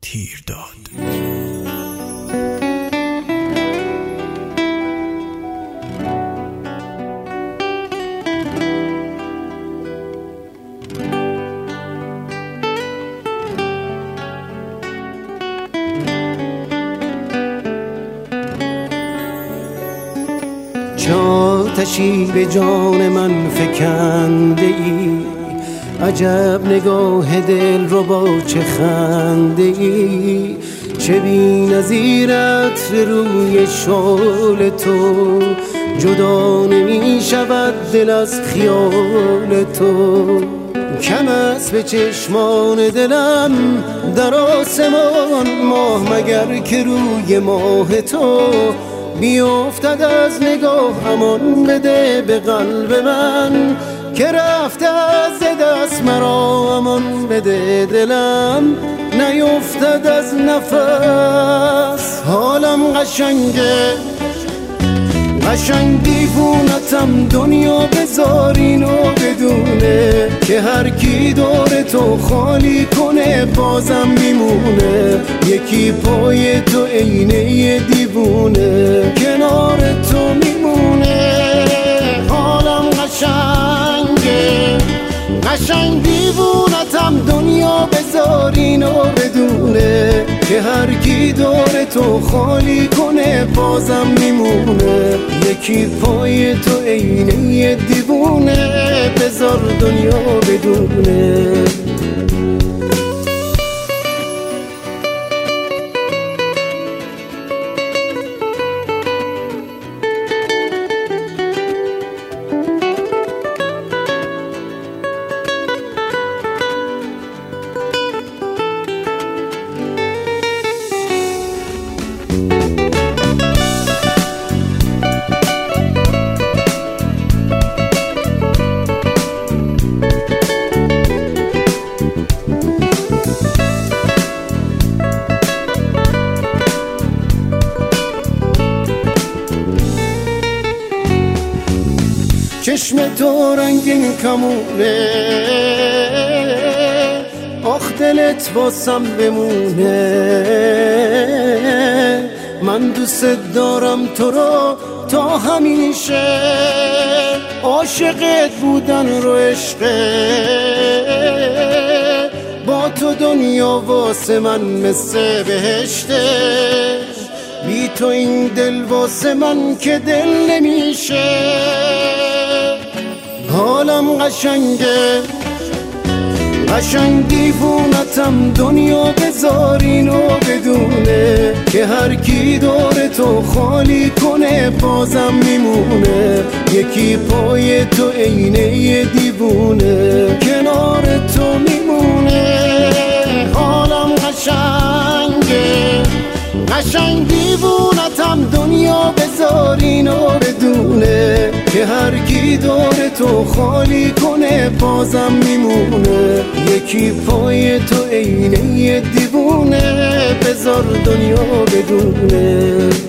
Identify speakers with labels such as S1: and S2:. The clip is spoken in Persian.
S1: تیر داد.
S2: چه آتشی به جان من فکنده ای، عجب نگاه دل رو با چه خنده ای، چه بی نظیرت روی شال تو، جدا نمی شود دل از خیال تو. کم است به چشمان دلم در آسمان ماه، مگر که روی ماه تو بیافتد از نگاه همان. بده به قلب من که رفته از دست مرا امان، بده دلم نیفتد از نفس. حالم قشنگه قشنگ دیوونتم، دنیا بذار اینو بدونه که هر کی دور تو خالی کنه بازم میمونه. یکی پای تو عینه دیوونه کنار تو میمونه. حالم قشنگه قشنگ دیوونتم، دنیا بذار اینو بدونه که هر کی دور تو خالی کنه بازم میمونه. یکی پای تو عینه دیوونه بذار دنیا بدونه. چشم تو رنگین کمونه، آخ دلت واسم بمونه. من دوست دارم تو رو تا همیشه، عاشقت بودن رو عشقه. با تو دنیا واسه من مثل بهشته، بی تو این دل واسه من که دل نمیشه. حالم قشنگه قشنگ دیوونتم، دنیا بذار اینو بدونه که هر کی دور تو خالی کنه بازم میمونه. یکی پای تو عینه دیوونه کنار تو میمونه. حالم قشنگه قشنگ دیوونتم، دنیا بذار اینو بدونه که هر کی دور تو خالی کنه بازم میمونه. یکی پای تو عینه دیوونه بذار دنیا بدونه.